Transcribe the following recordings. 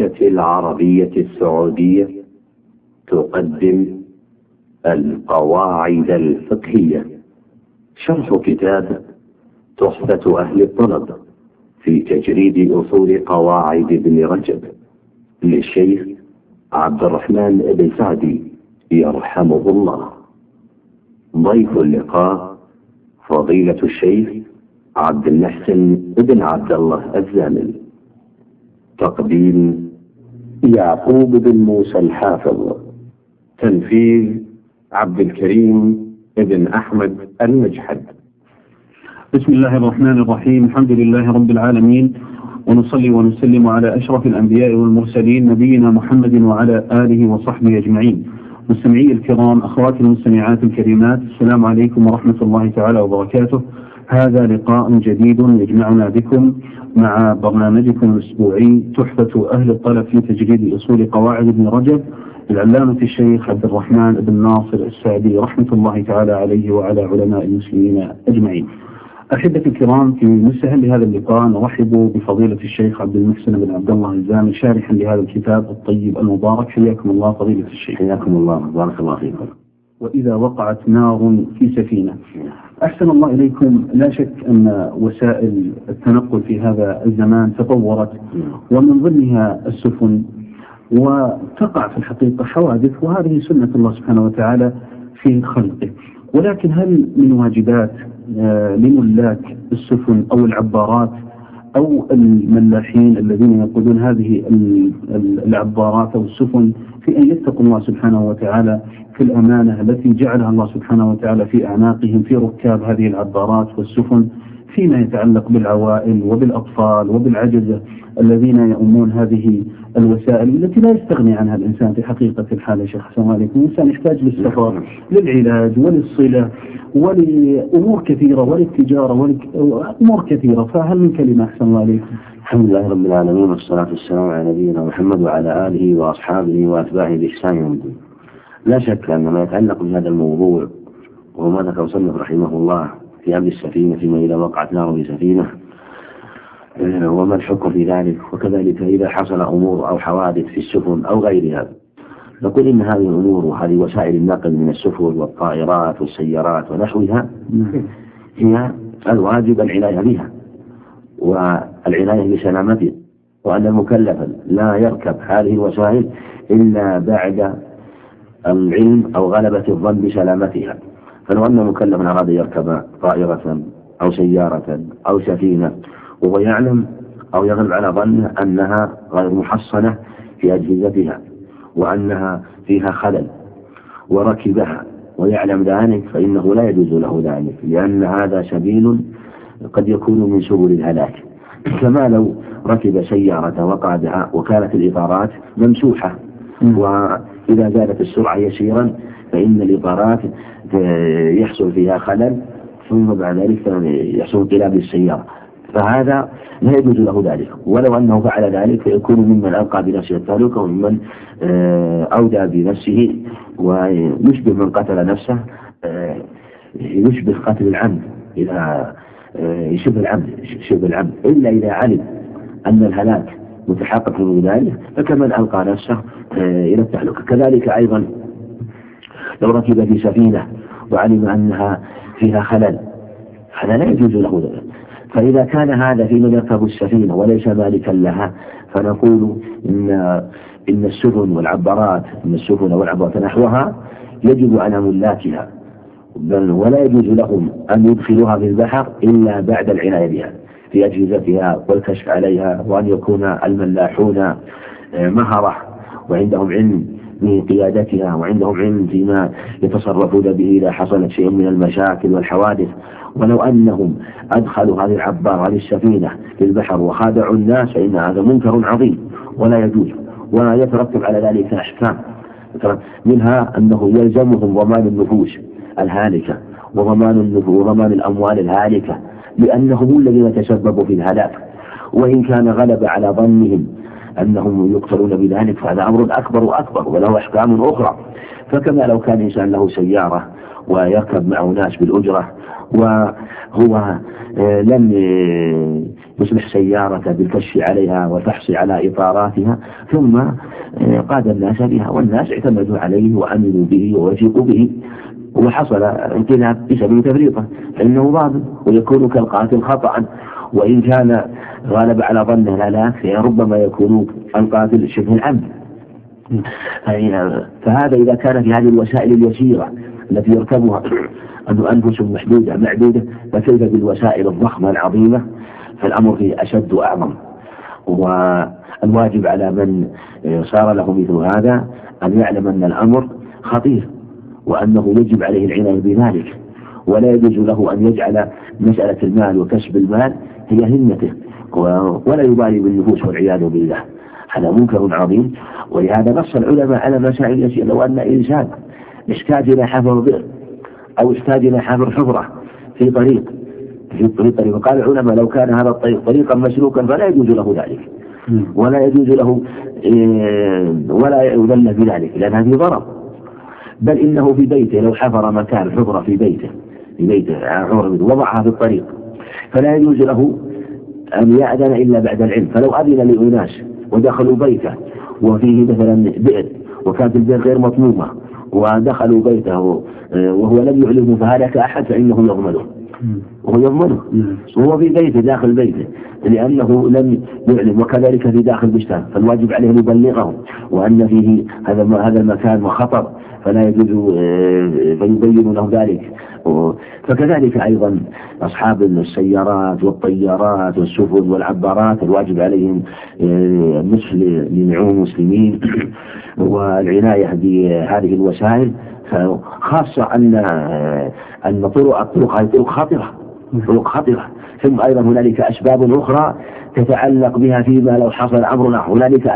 الشاشة العربية السعودية تقدم القواعد الفقهية، شرح كتاب تحفة أهل الطلب في تجريد أصول قواعد ابن رجب للشيخ عبد الرحمن بن سعدي يرحمه الله. ضيف اللقاء فضيلة الشيخ عبد المحسن بن عبد الله الزامل. تقديم يعقوب بن موسى الحافظ. تنفيذ عبد الكريم بن أحمد المجحد. بسم الله الرحمن الرحيم. الحمد لله رب العالمين، ونصلي ونسلم على أشرف الأنبياء والمرسلين نبينا محمد وعلى آله وصحبه أجمعين. مستمعي الكرام، أخواتي المستمعات الكريمات، السلام عليكم ورحمة الله تعالى وبركاته. هذا لقاء جديد يجمعنا بكم مع برنامجكم الأسبوعي تحفة أهل الطلب في تجريد أصول قواعد ابن رجب العلامة الشيخ عبد الرحمن بن ناصر السعدي رحمة الله تعالى عليه وعلى علماء المسلمين أجمعين. أحبتي الكرام، في مستهل لهذا اللقاء نرحب بفضيلة الشيخ عبد المحسن بن عبد الله الزامل شارحا لهذا الكتاب الطيب المبارك. حياكم الله فضيلة الشيخ. حياكم الله، بارك الله فيكم. وإذا وقعت نار في سفينة. أحسن الله إليكم، لا شك أن وسائل التنقل في هذا الزمان تطورت، ومن ضمنها السفن، وتقع في الحقيقة حوادث، وهذه سنة الله سبحانه وتعالى في خلقه. ولكن هل من واجبات لملاك السفن أو العبارات أو الملاحين الذين يقودون هذه العبارات أو السفن في أن يتقوا الله سبحانه وتعالى في الأمانة التي جعلها الله سبحانه وتعالى في أعناقهم في ركاب هذه العبارات والسفن، فيما يتعلق بالعوائل وبالأطفال وبالعجزة الذين يؤمون هذه الوسائل التي لا يستغني عنها الإنسان في حقيقة الحال. يا شيخ السلام عليكم، الإنسان يحتاج للسفر، للعلاج وللصلة ولأمور كثيرة وللتجارة وأمور كثيرة. فهل من كلمة؟ أحسن الله عليكم. الحمد لله رب العالمين، والصلاة والسلام على نبينا محمد وعلى آله وأصحابه وأتباعه بإحسان يوم الدين. لا شك أن ما يتعلق بهذا الموضوع وما ذكر مصنف رحمه الله في أمر السفينة فيما إذا وقعت نار بسفينة وما الحكم في ذلك، وكذلك إذا حصل أمور أو حوادث في السفن أو غيرها، نقول إن هذه الأمور وهذه وسائل النقل من السفن والطائرات والسيارات ونحوها هي الواجب العناية بها والعناية بسلامتها، وأن المكلف لا يركب هذه الوسائل إلا بعد العلم أو غلبة الظن بسلامتها. فلو أن مكلفا أراد يركب طائرة أو سيارة أو سفينة وهو يعلم أو يغلب على ظنه أنها غير محصنة في أجهزتها وأنها فيها خلل وركبها ويعلم ذلك، فإنه لا يجوز له ذلك، لأن هذا سبيل قد يكون من سبل الهلاك. كما لو ركب سيارة وقع بها وكانت الإطارات ممسوحة، وإذا زادت السرعة يسيرا فإن الإطارات يحصل فيها خلل، ثم بعد ذلك يحصل انقلاب السيارة، فهذا لا يجوز له ذلك. ولو أنه فعل ذلك فيكون ممن ألقى بنفسه التهلكة وممن أودى بنفسه، ويشبه من قتل نفسه، يشبه قتل العمد، إذا شبه العمد إلا إذا علم أن الهلاك متحقق من ذلك، فكمن ألقى نفسه إلى التهلكة. كذلك أيضا لو ركب في سفينة وعلم أنها فيها خلل، هذا لا يجوز له ذلك. فإذا كان هذا في من يركب السفينة وليس مالكا لها، فنقول إن السفن والعبارات نحوها يجب على ملاكها، بل ولا يجوز لهم أن يدخلوها في البحر إلا بعد العناية بها في أجهزتها والكشف عليها، وأن يكون الملاحون مهرة وعندهم علم بقيادتها وعندهم علم فيما يتصرفون به إذا حصلت شيء من المشاكل والحوادث. ولو أنهم أدخلوا هذه العبارة هذه السفينة في البحر وخادعوا الناس فإن هذا منكر عظيم ولا يجوز، ويترتب على ذلك أحكام، منها أنه يلزمهم ضمان النفوس الهالكة وضمان الأموال الهالكة، لأنهم الذين تسببوا في الهلاك. وإن كان غلب على ظنهم أنهم يقتلون بذلك، فهذا أمر أكبر وأكبر وله أحكام أخرى. فكما لو كان إنسان له سيارة ويركب معه ناس بالأجرة وهو لم يصلح سيارة بالكشف عليها والفحص على إطاراتها ثم قاد الناس بها، والناس اعتمدوا عليه وعملوا به ووثقوا به وحصل انقلاب بسبب تفريطه، فإنه ضابط ويكون كالقاتل خطأ، وإن كان غالب على ظنه الهلاك فربما يكون القاتل شبه العمد. فهذا إذا كان في هذه الوسائل اليسيرة التي يركبها أنفس محدودة معدودة، فكيف بالوسائل الضخمة العظيمة؟ فالأمر فيه أشد وأعظم. والواجب على من صار له مثل هذا أن يعلم أن الأمر خطير وأنه يجب عليه العناية بذلك، ولا يجوز له أن يجعل مسألة المال وكسب المال هي همته ولا يبالي بالنفوس والعياذ بالله. هذا منكر عظيم. ولهذا نص العلماء على مسائل يسيرة. لو أن إنسان احتاج إلى حفر بئر أو احتاج إلى حفر حفرة في طريق قال العلماء لو كان هذا الطريق طريقا مسلوكا فلا يجوز له ذلك ولا يجوز له ولا يذل بذلك، لأن هذه ضرر. بل إنه في بيته لو حفر مكان حفرة في بيته وضعها في الطريق فلا يجوز له أن يأذن إلا بعد العلم. فلو أذن لأناس ودخلوا بيته وفيه مثلا بئر وكانت البئر غير مطلوبة ودخلوا بيته وهو لم يعلمه فهلك أحد فإنه يضمنه وهو في بيته داخل بيته لأنه لم يعلم، وكذلك في داخل بستان، فالواجب عليه أن يبلغه وأن فيه هذا المكان وخطر فلا يجوز فيبين له ذلك. فكذلك أيضا أصحاب السيارات والطيارات والسفن والعبارات الواجب عليهم النصح لنعوم المسلمين والعناية بهذه الوسائل، خاصة أن الطرق هذه طرق خطرة. ثم أيضا هنالك أسباب أخرى تتعلق بها فيما لو حصل أمرنا.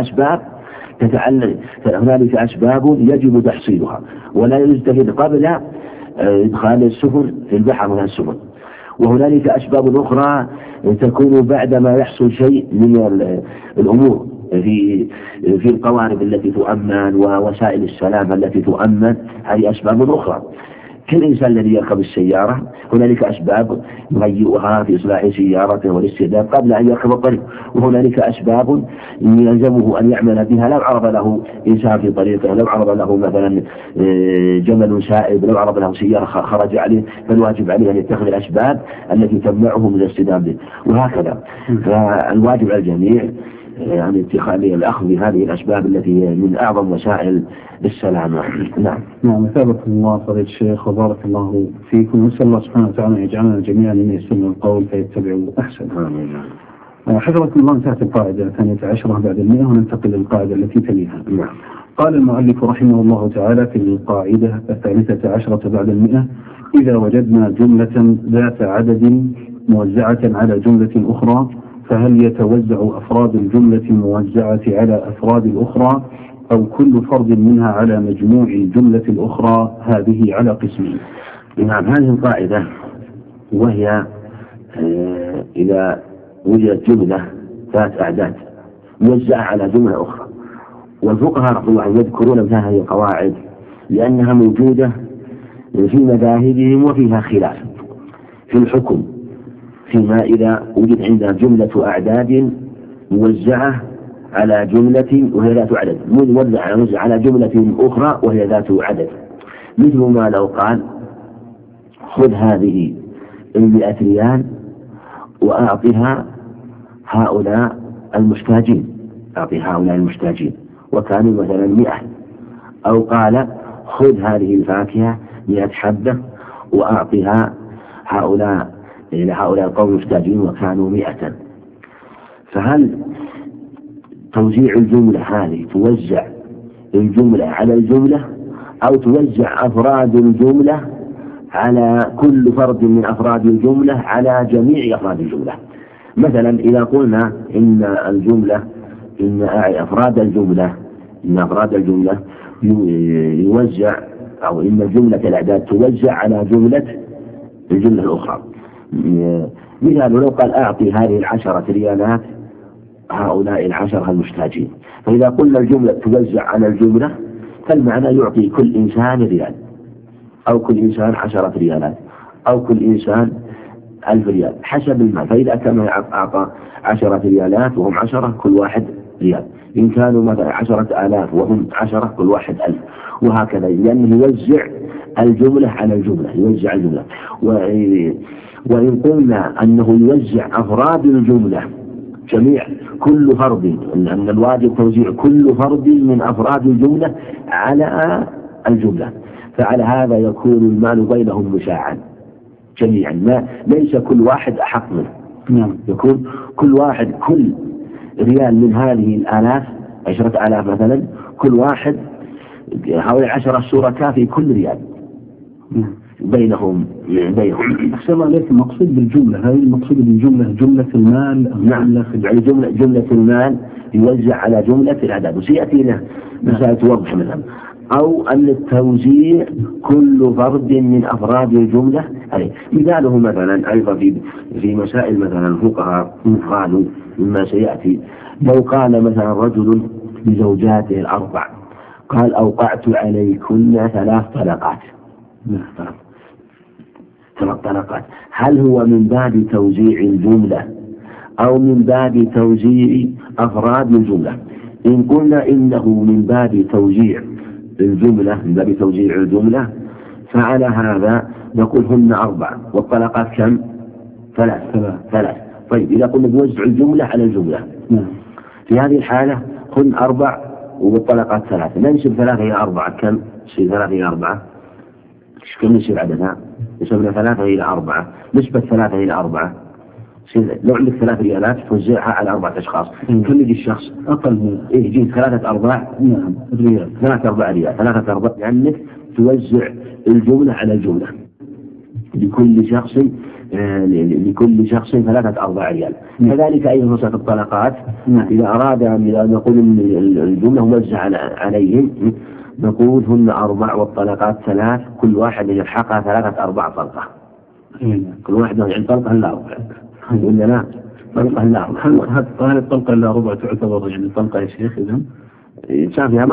هنالك أسباب يجب تحصيلها ولا يجتهد قبل إدخال السفن في البحر من السفن، وهنالك أسباب أخرى تكون بعدما يحصل شيء من الأمور في القوارب التي تؤمن ووسائل السلام التي تؤمن. هذه أسباب أخرى. كالإنسان الذي يركب السيارة هنالك أسباب يهيئها في إصلاح سيارته والاستعداد قبل أن يركب الطريق، وهنالك أسباب يلزمه أن يعمل بها لو عرض له إنسان في طريقه، لو عرض له مثلا جمل سائب، لو عرض له سيارة خرج عليه، فالواجب عليه أن يتخذ الأسباب التي تمنعه من الاصطدام به، وهكذا. فالواجب على الجميع يعني اتخاذ الأخذ بهذه الأسباب التي هي من أعظم وسائل السلامة. نعم. أثابكم الله فضيلة الشيخ وبارك الله فيكم، ونسأل الله سبحانه وتعالى يجعلنا جميعا من يستمعوا القول فيتبعوا أحسن. حفظكم الله. انتهت القاعدة 12 بعد 100 وننتقل للقاعدة التي تليها. قال المؤلف رحمه الله تعالى في القاعدة 13 بعد 100: إذا وجدنا جملة ذات عدد موزعة على جملة أخرى فهل يتوزع أفراد الجملة الموزعة على أفراد الأخرى أو كل فرد منها على مجموع الجملة الأخرى؟ هذه على قسمين. نعم. هذه القاعدة وهي إذا وجدت جملة ذات أعداد موزعة على جملة أخرى، والفقهاء رحمه الله يذكرون مثل هذه القواعد لأنها موجودة في مذاهبهم وفيها خلاف في الحكم فيما إذا وجد عندنا جملة أعداد موزعة على جملة وهي ذات عدد موزعة على جملة أخرى وهي ذات عدد، مثل ما لو قال خذ هذه 100 ريال وأعطها هؤلاء المحتاجين، وكانوا مثلا 100، أو قال خذ هذه الفاكهة 100 حبة وأعطها هؤلاء القوم المحتاجين وكانوا 100. فهل توزيع الجملة هذه توزع الجملة على الجملة أو توزع أفراد الجملة على كل فرد من أفراد الجملة على جميع أفراد الجملة؟ مثلا إذا قلنا إن أفراد الجملة يوزع، أو إن جملة الأعداد توزع على الجملة الأخرى. مثال لو قال أعطي هذه 10 ريالات هؤلاء العشرة المحتاجين. فإذا قلنا الجملة توزع على الجملة فالمعنى يعطي كل إنسان ريال، أو كل إنسان 10 ريالات، أو كل إنسان 1000 ريال حسب المال. فإذا كان أعطى 10 ريالات وهم 10 كل واحد ريال، إن كانوا مثلا 10,000 وهم 10 كل واحد 1000، وهكذا، لأنه يوزع الجملة على الجملة، يوزع الجملة. وإن قلنا أنه يوزع أفراد الجملة جميع كل فرد، أن الواجب توزيع كل فرد من أفراد الجملة على الجملة، فعلى هذا يكون المال بينهم مشاعا جميعا، ليس كل واحد أحق منه. نعم. يكون كل واحد كل ريال من هذه الآلاف 10,000 مثلا، كل واحد حوالي 10 شركاء في كل ريال بينهم. أحسن الله عليك. المقصود بالجملة هذه، المقصود بالجملة جملة المال. نعم، يعني جملة المال يوزع على جملة الأعداد، وسيأتي له مسألة توضح منها. أو أن التوزيع كل فرد من أفراد الجملة عليه. مثاله مثلا أيضا في مسائل مثلا الفقهاء قالوا مما سيأتي، لو قال مثلا رجل لزوجاته الأربع قال أوقعت عليكن 3 طلقات، 3 طلقات، هل هو من باب توزيع الجملة أو من باب توزيع أفراد الجملة؟ إن قلنا إنه من باب توزيع الجملة، من باب توزيع الجملة، فعلى هذا نقول هن 4 والطلقات كم؟ 3. طيب إذا قلنا نوزع الجملة على الجملة، في هذه الحالة هن 4 والطلقات 3، ننسب 3 إلى 4 كم؟ يصير 3 إلى 4 كم يصير عددها؟ نسبنا 3 إلى 4، نسبة 3 إلى 4 لو عندك 3 ريالات توزعها على 4 أشخاص، كم يجي الشخص؟ أقل من يجي 3/4 ريال، 3/4 ريال، 3/4، لأنك توزع الجملة على الجملة لكل شخص 3/4 ريال. كذلك أيضا مسألة الطلقات، إذا أراد أن نقول إن الجملة موزعة عليهم نقول هن 4 والطلقات 3، كل واحد يلحقها 3/4 طلقة، كل واحد يعني طلقة إلا 4 ولا لا؟ طلقة إلا 4. هل الطلقة إلا 4 تعتبر يعني طلقة يا شيخ؟ إذا كان فيها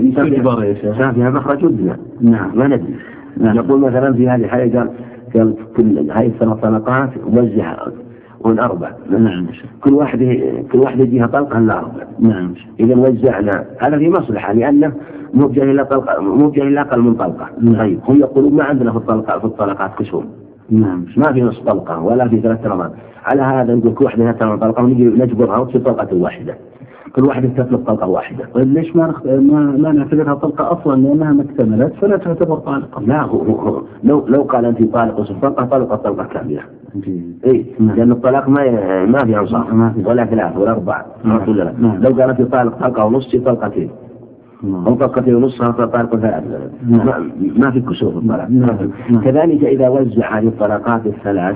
مخرج ودنا. نعم. ما ندري. نقول مثلا في هذه الحالة قال كل هاي 3 طلقات وزعها هن 4. نعم. كل واحد يجيها طلقة إلا 4. نعم. إذا وزعنا هذا في مصلحة، لأنه موجه إلا أقل من طلقة. طيب هم يقولون ما عندنا في الطلقات كسوم. نعم. ما في نصف طلقة ولا في 3 طلقات. على هذا نقول كل واحدة 3 طلقة ونجي نجبرها وتصير طلقة واحدة، كل واحد تطلق طلقة واحدة. طيب ليش ما نعتبرها طلقة أصلا؟ لأنها ما اكتملت فلا تعتبر طالقة. لا، هو لو قال أنت طالق وصف طلقة كاملة. إيه، لأن الطلاق ما في أنصاف ولا 3 ولا 4. لو قال أنت طلقة ونص طلقتين، أو طلقتين ونص طلقة 3، ما في كسور في الطلاق. كذلك إذا وزع هذه الطلقات 3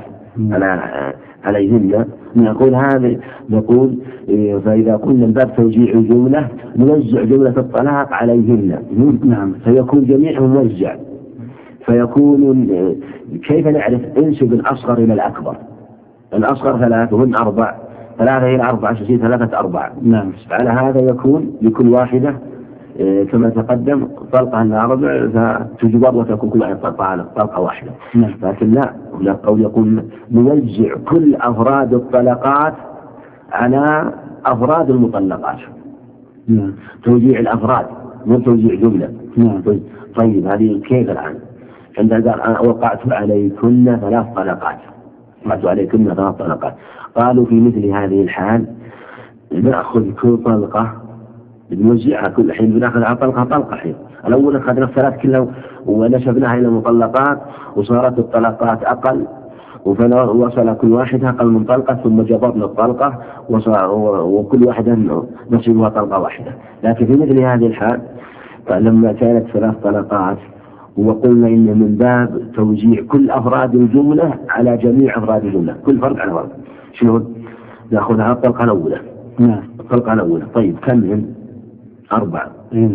عليهن نقول فإذا قلنا باب توزيع الجملة نوزع جملة الطلاق عليهن. نعم. فيكون جميعهم موزع، فيكون كيف نعرف؟ انسب الأصغر إلى الأكبر. الأصغر 3 وهن 4، 3 إلى 4 تصير 3/4. نعم. على هذا يكون لكل واحدة كما تقدم طلقة إلا 4 فتجبر وتكون كل واحدة طلقة واحدة. لكن لا، هناك قول يقول نوزع كل أفراد الطلقات على أفراد المطلقات. توزيع الأفراد مو توزيع جملة. طيب هذه كيف الآن؟ عندما قال أنا وقعت عليكن 3 طلقات، وقعت عليكن 3 طلقات، قالوا في مثل هذه الحال نأخذ كل طلقة نوزعها، كل حين بناخذ على طلقة حين. الأول أخذنا 3 كلها ونسبناها إلى المطلقات وصارت الطلقات أقل، ووصل كل واحد أقل من طلقة، ثم جبرنا الطلقة وكل واحدة نصيبها طلقة واحدة. لكن في مثل هذه الحال لما كانت 3 طلقات وقلنا إن من باب توزيع كل أفراد الجملة على جميع أفراد الجملة، كل فرد على فرد، شنو نأخذها على الطلقة الأولى. الطلقة الأولى. طيب كم من 4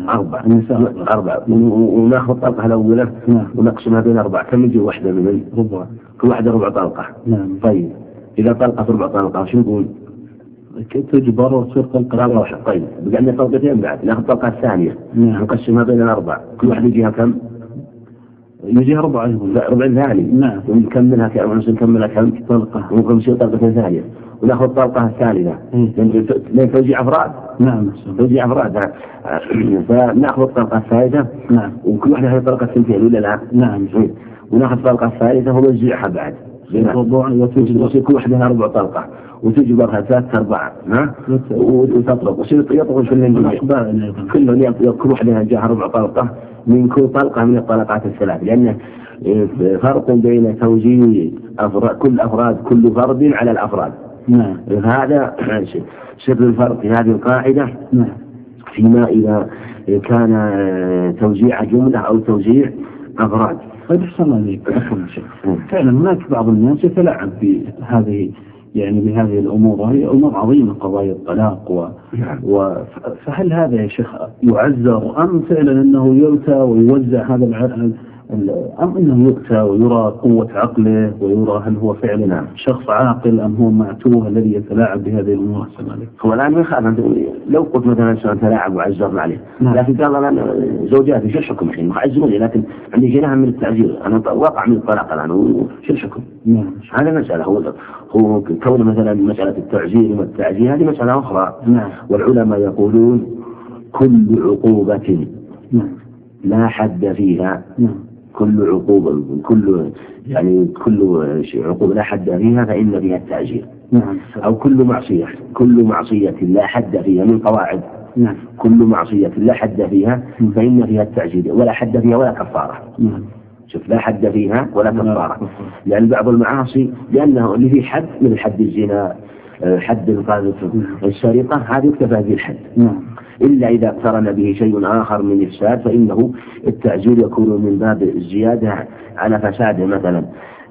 ونأخذ الطلقة الأولى ونقسمها بين 4، كم يجي واحدة من ربع؟ كل واحدة 4 طلقة. نعم. طيب إذا طلقة 4 طلقة شو نقول؟ تجبر وتصير طلقة. طيب بقى طلقتين بعد ناخذ الطلقة الثانية نقسمها بين الأربع، كل واحد يجيها كم؟ يجيها ربع ثاني. نعم. ونكملها كم طلقة، ممكن تصير طلقتين ثانية، وناخذ الطلقة الثالثة لين توزيع أفراد. نعم. توزيع أفراد. فناخذ الطلقة الثالثة. نعم. وكل واحدة هي طلقة ثنتين ولا لا؟ نعم. وناخذ الطلقة الثالثة ونوزعها بعد. وتصير كل واحدة لها ربع طلقة، وتجبرها 3/4 وتطلق يطلق في الجميع كلهم كل واحدة جاها ربع طلقة من كل طلقة من الطلقات الثلاث، لأنه فرق بين توزيع كل أفراد كل فرد على الأفراد. نعم. هذا سر الفرق في هذه القاعدة. نعم. فيما إذا كان توزيع جملة أو توزيع أفراد. طيب أحسن عليك. فعلا هناك بعض الناس يتلاعب بهذه بهذه الأمور، وهي أمور عظيمة قضايا الطلاق فهل هذا يا شيخ يعذر أم فعلا أنه يؤتى ويوزع هذا أم أنه يؤتى ويرى قوة عقله ويرى هل هو فعلا شخص عاقل أم هو معتوه الذي يتلاعب بهذه الأمور؟ هو الآن ما يخاف لو قلت مثلا إنسان تلاعب وعذرنا عليه، لكن قال أنا زوجاتي شو الحكم الحين عذروني، لكن عندي جناح من التعذير، أنا واقع من الطلاق الآن وشو الحكم؟ هذا مسألة. هو كون مثلا مسألة التعزير والتعزير هذه مسألة أخرى. والعلماء يقولون كل عقوبة لا حد فيها، كل عقوبة كل عقوبة لا حد فيها فإن فيها التعزير. أو كل معصية لا حد فيها من قواعد. كل معصية لا حد فيها فإن فيها التعزير ولا حد فيها ولا كفارة. شوف لا حد فيها ولا كفارة، لأن بعض المعاصي لأنه اللي فيه حد من حد الزنا، حد السرقة، هذه يكتفى به الحد. إلا إذا اقترن به شيء آخر من إفساد فإنه التعزير يكون من باب الزيادة على فساده مثلا،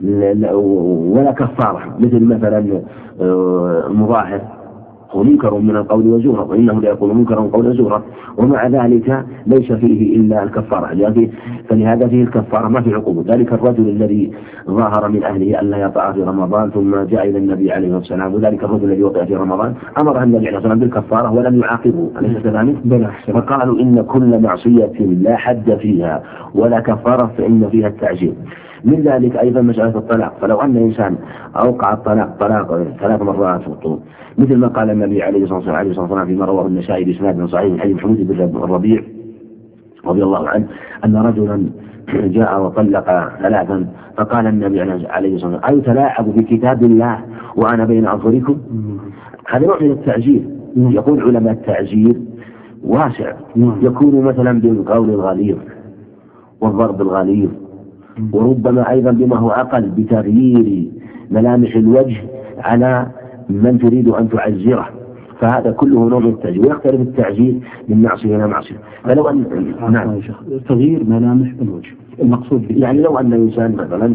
ولا كفارة، مثل مثلا المظاهر هو منكر من القول وزورا، وإنه لا يقول منكرا من قول وزورا، ومع ذلك ليس فيه إلا الكفارة، فلهذا فيه الكفارة ما في عقوبة. ذلك الرجل الذي ظاهر من أهله أن لا يطأ في رمضان ثم جاء إلى النبي عليه الصلاة والسلام، وذلك الرجل الذي وطئ في رمضان أمر النبي عليه الصلاة والسلام بالكفارة ولم يعاقبه، أليس كذلك؟ فقالوا إن كل معصية لا حد فيها ولا كفارة فإن فيها التعزير. من ذلك أيضا مسألة الطلاق، فلو أن إنسان أوقع طلاق 3 مرات مثل ما قال النبي عليه الصلاة والسلام فيما رواه النسائي بإسناد صحيح من حديث حميد بن الربيع رضي الله عنه أن رجلا جاء وطلق 3 فقال النبي عليه الصلاة والسلام أيتلاعب بكتاب الله وأنا بين أظهركم؟ هذا نوع من التعزير. يقول علماء التعزير واسع، يكون مثلا بالقول الغليظ والضرب الغليظ، وربما أيضا بما هو أقل بتغيير ملامح الوجه على من تريد أن تعزره، فهذا كله نوع من التعزير، ويختلف التعزير من معصية إلى معصية. فلو أن تغيير ملامح الوجه المقصود يعني لو أن الإنسان مثلا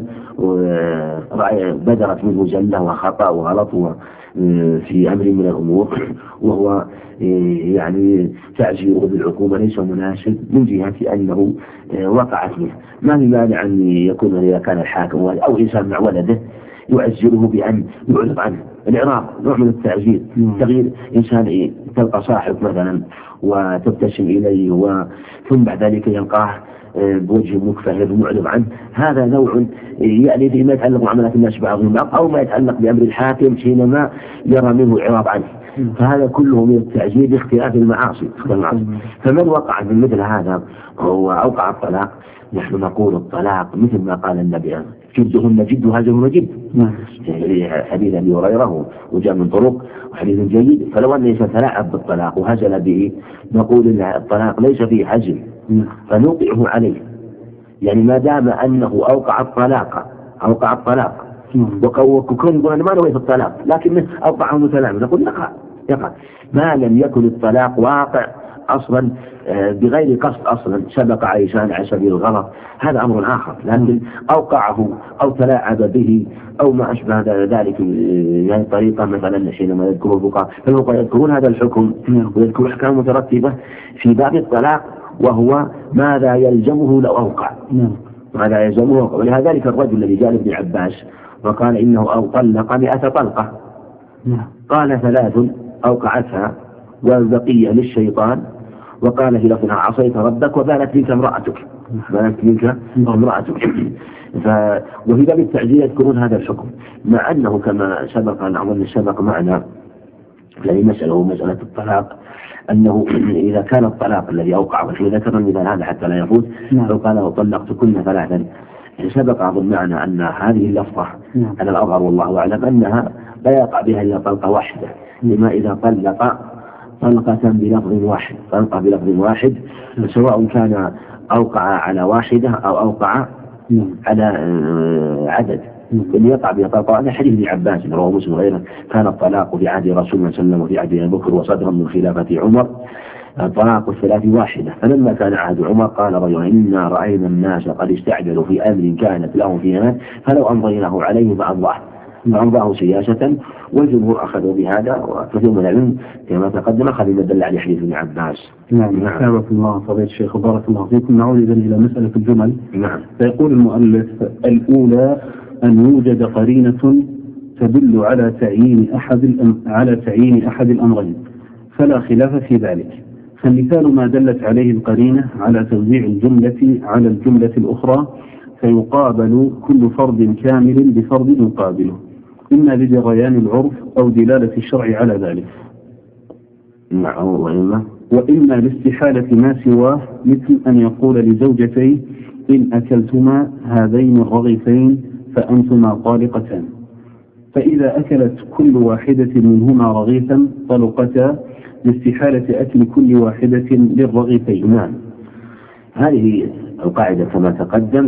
بدرت منه زلة وخطأ وغلط في أمر من الأمور وهو تعزيره بالعقوبة ليس مناسب من جهة أنه وقعت منه، ما في مانع أن يكون إذا كان الحاكم أو إنسان مع ولده يعزره بأن يعرض عنه. الإعراض نوع من التعزير. تغيير إنسان تلقى صاحب مثلا وتبتسم إليه ثم بعد ذلك يلقاه بوجه مكفهر ومعرض عنه، هذا نوع يعني فيما يتعلق بمعاملات الناس بعضهم بعض أو ما يتعلق بأمر الحاكم حينما يرى منه إعراض عنه، فهذا كله من التعزير باختلاف المعاصي. فمن وقع من مثل هذا وأوقع الطلاق، نحن نقول الطلاق مثل ما قال النبي جدهن جد وهزهن جد، حديث أبي هريرة وجاء من طرق وحديث جيد. فلو أن يتلاعب بالطلاق وهزل به نقول إن الطلاق ليس فيه هزل فنوقعه عليه، يعني ما دام أنه أوقع الطلاق وكون يقول أنا ما نويت الطلاق لكن أوقعه متلاعب، نقول يقع ما لم يكن الطلاق واقع أصلا بغير قصد، أصلا سبق عيشان على سبيل الغلط، هذا أمر آخر. لكن أوقعه أو تلاعب به أو ما أشبه ذلك يعني طريقة مثلا حينما يذكر الفقهاء يذكرون هذا الحكم ويذكرون أحكام مترتبة في باب الطلاق، وهو ماذا يلزمه لو أوقع، ماذا يلزمه. ولهذا الرجل الذي جاء ابن عباس وقال إنه أو طلق 100 طلقة، قال 3 أوقعتها والبقية للشيطان، وقال في لفظها عصيت ربك وبانت منك امرأتك، وفي باب التعزية يذكرون هذا الحكم، مع أنه كما سبق أن أظن سبق معنا الذي مسأله مسألة الطلاق، أنه إذا كان الطلاق الذي أوقع، وفي ذكر المثال هذا حتى لا يفوت، لو قال طلقتكن ثلاثا، سبق أظن معنا أن هذه اللفظة على الأظهر والله أعلم أنها لا يقع بها إلا طلقة واحدة، لما إذا طلق طلقة بلفظ واحد، طلقة بلفظ واحد، سواء كان أوقع على واحدة أو أوقع على عدد، اللي يقع بها طلقة. هذا حديث ابن عباس رواه مسلم وغيره، كان الطلاق في عهد رسول الله صلى الله عليه وسلم وفي عهد أبي بكر وصدرا من خلافة عمر طلاق الثلاث واحدة، فلما كان عهد عمر قال رجل إنا رأينا الناس قد استعجلوا في أمر كانت لهم فيه أمان فلو أمضيناه عليه فأمضاه سياسة، والجمهور أخذوا بهذا، وكثير من العلم كما تقدم أخذ ما دل عليه حديث ابن عباس. نعم. أثابك الله فضيلة الشيخ وبارك الله فيكم. نعود إلى مسألة الجمل. نعم. فيقول المؤلف: الأولى أن يوجد قرينة تدل على تعيين أحد الأمرين فلا خلاف في ذلك، فالمثال ما دلت عليه القرينة على توزيع الجملة على الجملة الأخرى، فيقابل كل فرد كامل بفرد يقابله، إما لجريان العرف أو دلالة الشرع على ذلك، وإما لاستحالة ما سواه، مثل أن يقول لزوجتيه: إن أكلتما هذين الرغيفين فأنتما طالقتان، فإذا أكلت كل واحدة منهما رغيفا طلقتا لاستحالة أكل كل واحدة للرغيفين. نعم. هذه القاعدة كما تقدم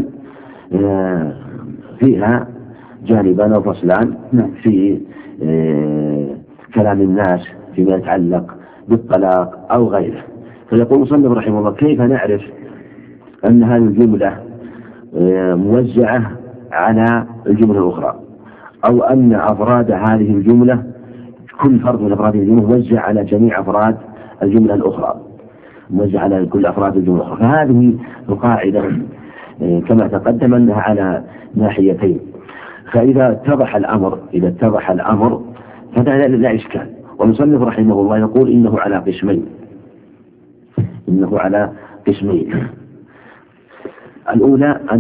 فيها جانبان وفصلان في كلام الناس فيما يتعلق بالطلاق أو غيره. فيقول مصنف رحمه الله: كيف نعرف أن هذه الجملة موزعة على الجملة الأخرى، أو أن أفراد هذه الجملة كل فرد من أفراد الجملة موزع على جميع أفراد الجملة الأخرى، موزع على كل أفراد الجملة الأخرى؟ فهذه القاعدة كما تقدم أنها على ناحيتين، فإذا اتضح الأمر فهذا لا إشكال. والمصنف رحمه الله يقول إنه على قسمين. الأولى أن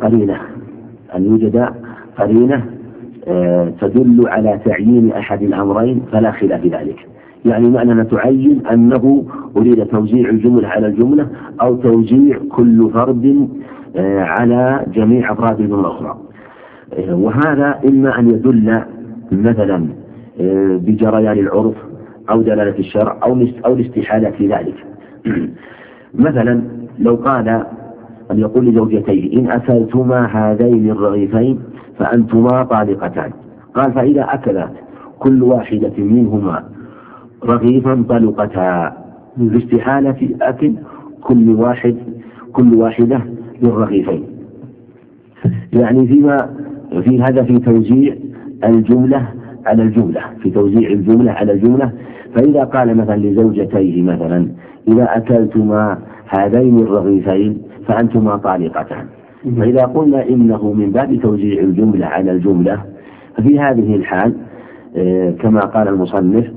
يوجد قرينة تدل على تعيين أحد الأمرين فلا خلاف في ذلك، يعني معنى أن تعين أنه أريد توزيع الجملة على الجملة أو توزيع كل فرد على جميع أفراد الجملة الأخرى، وهذا إما أن يدل مثلا بجريان العرف أو دلالة الشرع أو الاستحالة في ذلك. مثلا لو قال أن يقول لزوجتيه: إن أكلتما هذين الرغيفين فأنتما طالقتان، قال: فإذا أكلت كل واحدة منهما رغيفا طلقتا لاستحالة أكل كل واحدة للرغيفين، يعني في هذا في توزيع الجملة على الجملة، فإذا قال مثلا لزوجتيه مثلا: إذا أكلتما هذين الرغيفين فأنتما طالقتان، فإذا قلنا إنه من باب توزيع الجملة على الجملة، ففي هذه الحال كما قال المصنف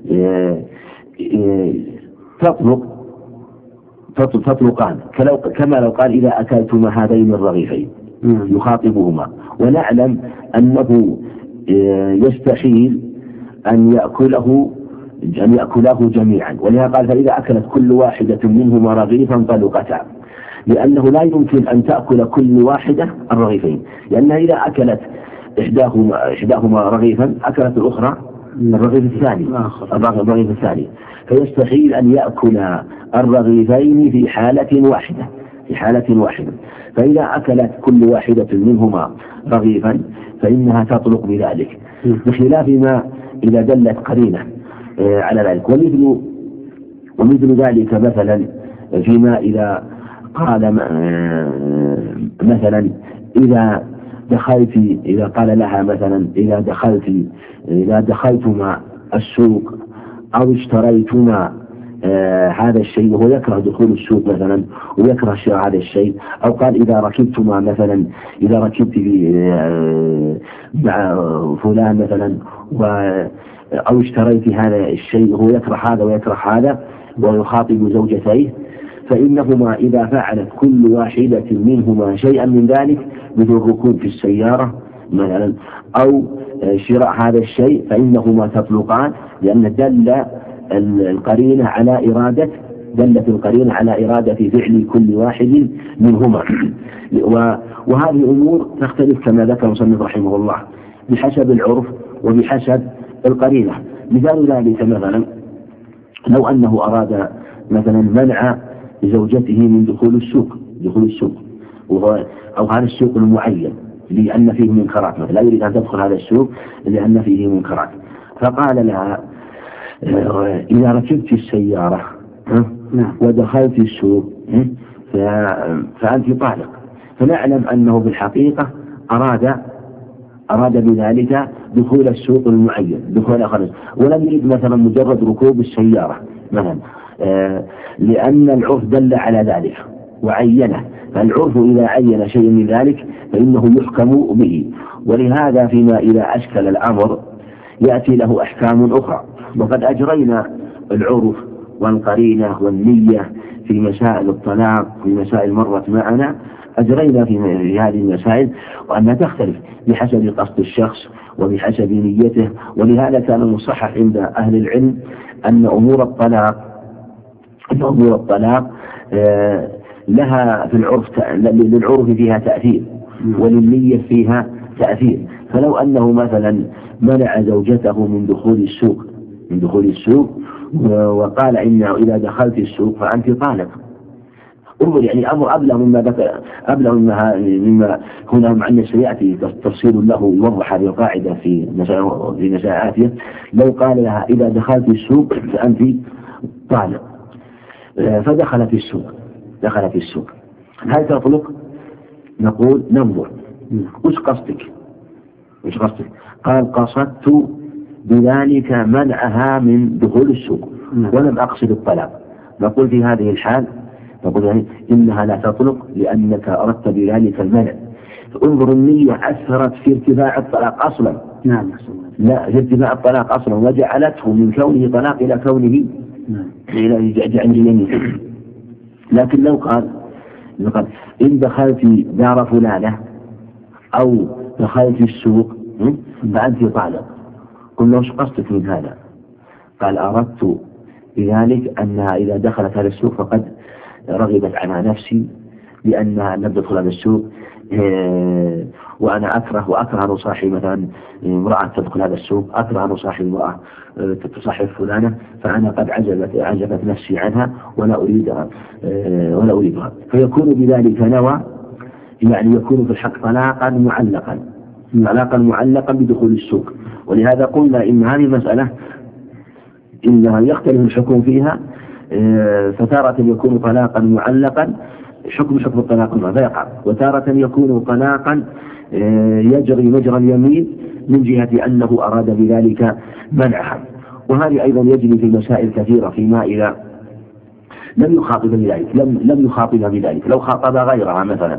تطلقان، كما لو قال: إذا أكلتما هذين الرغيفين، يخاطبهما، ونعلم أنه يستحيل أن يأكله جميعا، ولهذا قال: فإذا أكلت كل واحدة منهما رغيفا طلقتا، لأنه لا يمكن أن تأكل كل واحدة الرغيفين، لأنها إذا أكلت إحداهما رغيفا أكلت الأخرى الرغيف الثاني، فيستحيل أن يأكل الرغيفين في حالة واحدة، فإذا أكلت كل واحدة منهما رغيفا فإنها تطلق بذلك، بخلاف ما إذا دلت قرينة على ذلك. ومثل ذلك مثلا فيما إذا قال مثلا: إذا قال لها مثلا: إذا دخلتما السوق أو اشتريتما هذا الشيء، وهو يكره دخول السوق مثلا ويكره شراء هذا الشيء، أو قال: إذا ركبت مع فلان مثلا أو اشتريت هذا الشيء، هو يكره هذا ويكره هذا ويخاطب زوجتيه، فإنهما إذا فعلت كل واحدة منهما شيئا من ذلك مثل الركوب في السيارة مثلا أو شراء هذا الشيء فإنهما تطلقان، لأن دلت القرينة على إرادة فعل كل واحد منهما. وهذه أمور تختلف كما ذكر المصنف رحمه الله بحسب العرف وبحسب القرينة. مثال ذلك مثلا لو أنه أراد مثلا منع زوجته من دخول السوق أو هذا السوق المعين لأن فيه منكرات، مثلا لا يريد أن تدخل هذا السوق لأن فيه منكرات، فقال لها إذا ركبت السيارة ودخلت السوق فأنت طالق. فنعلم أنه بالحقيقة أراد بذلك دخول السوق المعين، دخول خارج، ولم يريد مثلا مجرد ركوب السيارة مثلا، لأن العرف دل على ذلك وعينه، فالعرف إذا عين شيء من ذلك فإنه يحكم به. ولهذا فيما إذا أشكل الأمر يأتي له أحكام أخرى. وقد أجرينا العرف والقرينة والنية في مسائل الطلاق، في مسائل مرت معنا أجرينا في هذه المسائل، وأنها تختلف بحسب قصد الشخص وبحسب نيته. ولهذا كان المصحح عند أهل العلم أن أمور الطلاق لها في العرف للعرف فيها تأثير وللنية فيها تأثير. فلو أنه مثلا منع زوجته من دخول السوق وقال إنه إذا دخلت السوق فأنت طالق، انظر يعني أمر مما هنا مع أن سيأتي تفصيل له يوضح هذه القاعدة في مسائل آتية. لو قال لها إذا دخلت السوق فأنت طالق، فدخلت السوق، هل تطلق؟ نقول ننظر وش قصدك؟ قال قصدت بذلك منعها من دخول السوق ولم أقصد الطلاق. نقول في هذه الحال يعني إنها لا تطلق لأنك أردت بذلك المنع. انظر النية أثرت في ارتفاع الطلاق أصلا، لا في ارتفاع الطلاق أصلا، وجعلته من كونه طلاق إلى كونه إلى جعل يمين. لكن لو قال إن دخلت دار فلانة أو دخلت السوق فأنت طالق، قلنا وش قصدك من هذا؟ قال أردت بذلك أنها إذا دخلت هذا السوق فقد رغبت عنها نفسي لأنها لم تدخل هذا السوق، وأنا أكره أن أصاحب مثلا امرأة تدخل هذا السوق، أكره أن أصاحب امرأة تصاحب فلانة، فأنا قد عجبت نفسي عنها ولا أريدها. فيكون بذلك نوى، يعني يكون في الحق طلاقا معلقا بدخول السوق. ولهذا قلنا إن هذه المسألة إنها يختلف الحكم فيها، فتارة يكون طلاقا معلقا حكم الطلاق فيقع، وتارة يكون طلاقا يجري مجرى اليمين من جهة أنه أراد بذلك منعها. وهذه أيضا يجري في مسائل كثيرة فيما إذا لم يخاطب بذلك، لو خاطب غيرها مثلا،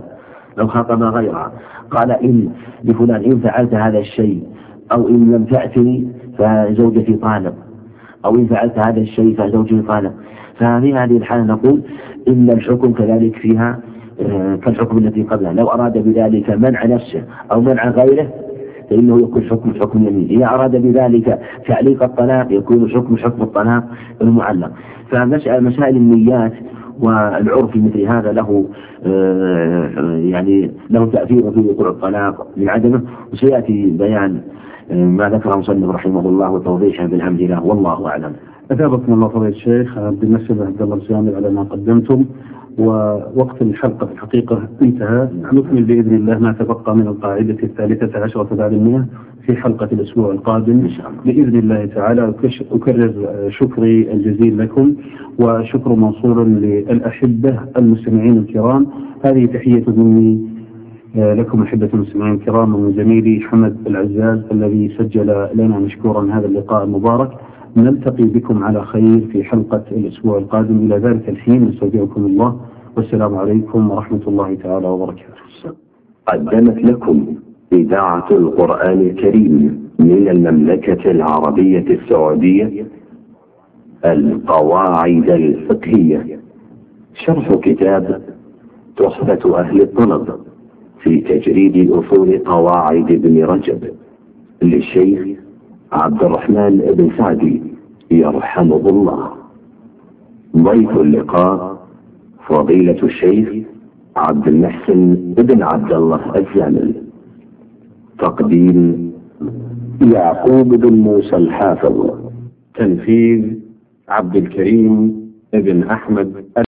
قال إن لفلان إن فعلت هذا الشيء أو إن لم تأتني فزوجتي طالق، أو إن فعلت هذا الشيء فزوجتي طالق. ففي هذه الحالة نقول إن الحكم كذلك فيها كالحكم التي قبلها. لو أراد بذلك منع نفسه أو منع غيره فإنه يكون حكم يمين. إذا أراد بذلك تعليق الطلاق يكون حكم الطلاق المعلق. فمسائل النيات والعرف مثل هذا له يعني له تأثير في وقوع الطلاق من عدمه، وسيأتي بيان ما ذكره المصنف رحمه الله وتوضيحه بالأمثلة، والله أعلم. أثابكم الله فضيلة الشيخ عبد المسلم عبد الله الزامل على ما قدمتم، ووقت الحلقة في الحقيقة انتهى. نكمل بإذن الله ما تبقى من القاعدة 13 بعد 100 في حلقة الأسبوع القادم بإذن الله تعالى. أكرر شكري الجزيل لكم، وشكر موصول للأحبة المستمعين الكرام. هذه تحية مني لكم أحبة المستمعين الكرام ومن زميلي حمد العزاز الذي سجل لنا مشكورا هذا اللقاء المبارك. نلتقي بكم على خير في حلقة الأسبوع القادم. إلى ذلك الحين نستودعكم الله، والسلام عليكم ورحمة الله تعالى وبركاته. قدمت لكم إذاعة القرآن الكريم من المملكة العربية السعودية القواعد الفقهية، شرح كتاب تحفة أهل الطلب في تجريد أصول قواعد ابن رجب للشيخ عبد الرحمن بن سعدي يرحمه الله. ضيف اللقاء فضيلة الشيخ عبد المحسن بن عبد الله الزامل. تقديم يعقوب بن موسى الحافظ. تنفيذ عبد الكريم بن أحمد